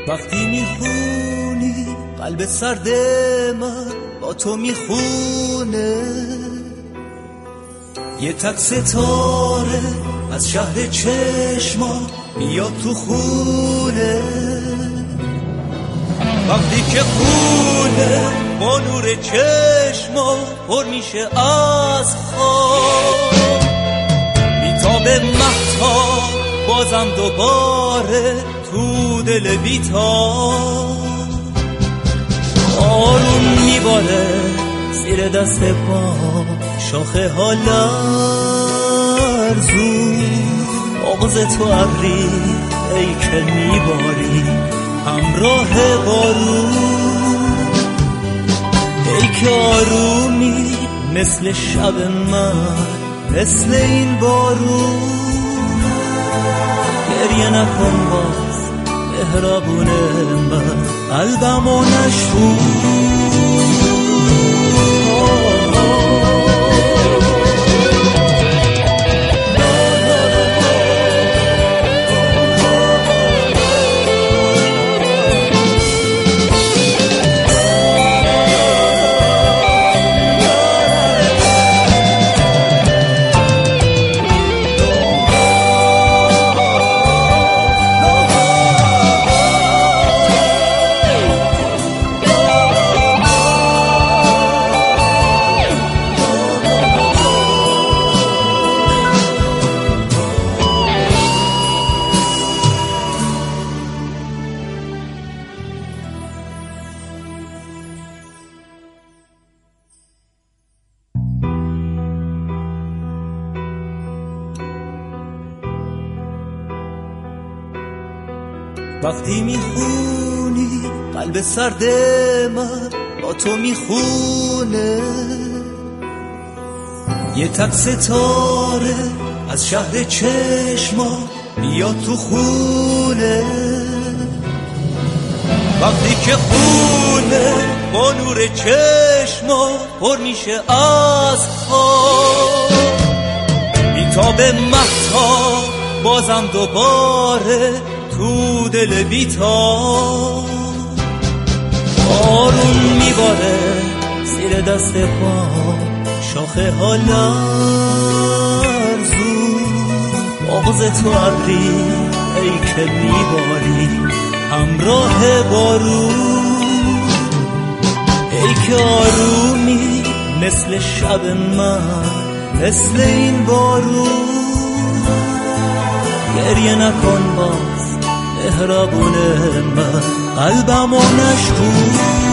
وقتی میخونی قلب سرد من با تو میخونه، یه تک ستاره از شهر چشما میاد تو خونه. وقتی که خونه با نور چشما پر میشه از خواب، میتابه مهتاب بازم دوباره تو دل بیتاب. آروم میباره زیر دست پا شاخه ها لرزون، آغاز تو ابری ای که میباری همراه بارون. ای که آرومی مثل شب من، مثل این بارون. گریه نکن باز مهربون من، قلبمو نشکن. وقتی میخونی قلب سرد من با تو میخونه، یه تک ستاره از شهر چشما میاد تو خونه. وقتی که خونه با نور چشما پر میشه از خواب، میتابه مهتاب بازم دوباره تو دل بیتاب. آروم میباره زیر دست پا شاخه ها لرزون، آغاز تو ابری ای که میباری همراه بارون. ای که آرومی مثل شب من، مثل این بارون. گریه نکن باز مهربون من، قلبمو نشکن.